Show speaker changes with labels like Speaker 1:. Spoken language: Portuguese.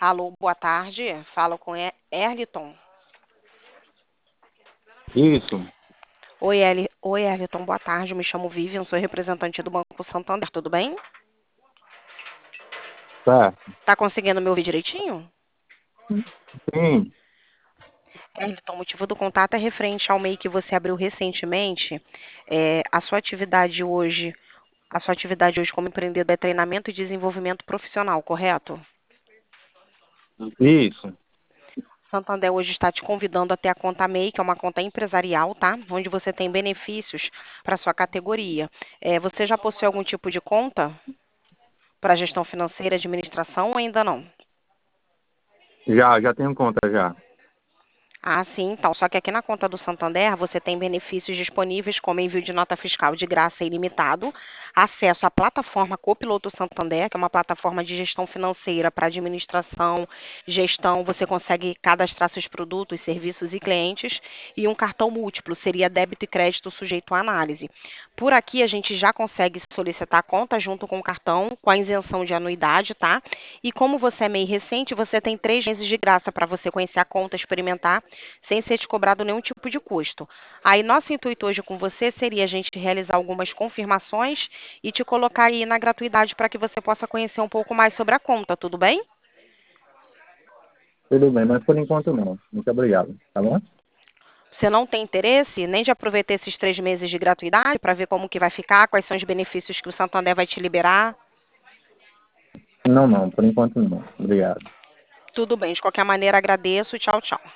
Speaker 1: Alô, boa tarde. Falo com Erliton.
Speaker 2: Isso,
Speaker 1: Oi, Erliton, boa tarde. Me chamo Vivian, sou representante do Banco Santander, tudo bem?
Speaker 2: certo.
Speaker 1: Tá conseguindo me ouvir direitinho?
Speaker 2: Sim,
Speaker 1: Erliton, o motivo do contato é referente ao MEI que você abriu recentemente. A sua atividade hoje, como empreendedor é treinamento e desenvolvimento profissional, correto?
Speaker 2: isso.
Speaker 1: Santander hoje está te convidando a ter a conta MEI, que é uma conta empresarial, tá? Onde você tem benefícios para sua categoria. Você já possui algum tipo de conta para gestão financeira, administração ou ainda não?
Speaker 2: Já tenho conta já.
Speaker 1: Ah, sim, então. Só que aqui na conta do Santander você tem benefícios disponíveis como envio de nota fiscal de graça ilimitado, acesso à plataforma Copiloto Santander, que é uma plataforma de gestão financeira para administração, gestão. Você consegue cadastrar seus produtos, serviços e clientes, e um cartão múltiplo, seria débito e crédito sujeito à análise. Por aqui a gente já consegue solicitar a conta junto com o cartão, com a isenção de anuidade, tá? E como você é MEI recente, você tem 3 meses de graça para você conhecer a conta, experimentar sem ser te cobrado nenhum tipo de custo. Aí, nosso intuito hoje com você seria a gente realizar algumas confirmações e te colocar aí na gratuidade para que você possa conhecer um pouco mais sobre a conta, tudo bem?
Speaker 2: Tudo bem, mas por enquanto não. Muito obrigado, tá bom?
Speaker 1: Você não tem interesse nem de aproveitar esses 3 meses de gratuidade para ver como que vai ficar, quais são os benefícios que o Santander vai te liberar?
Speaker 2: Não, por enquanto não. Obrigado.
Speaker 1: Tudo bem, de qualquer maneira agradeço. Tchau, tchau.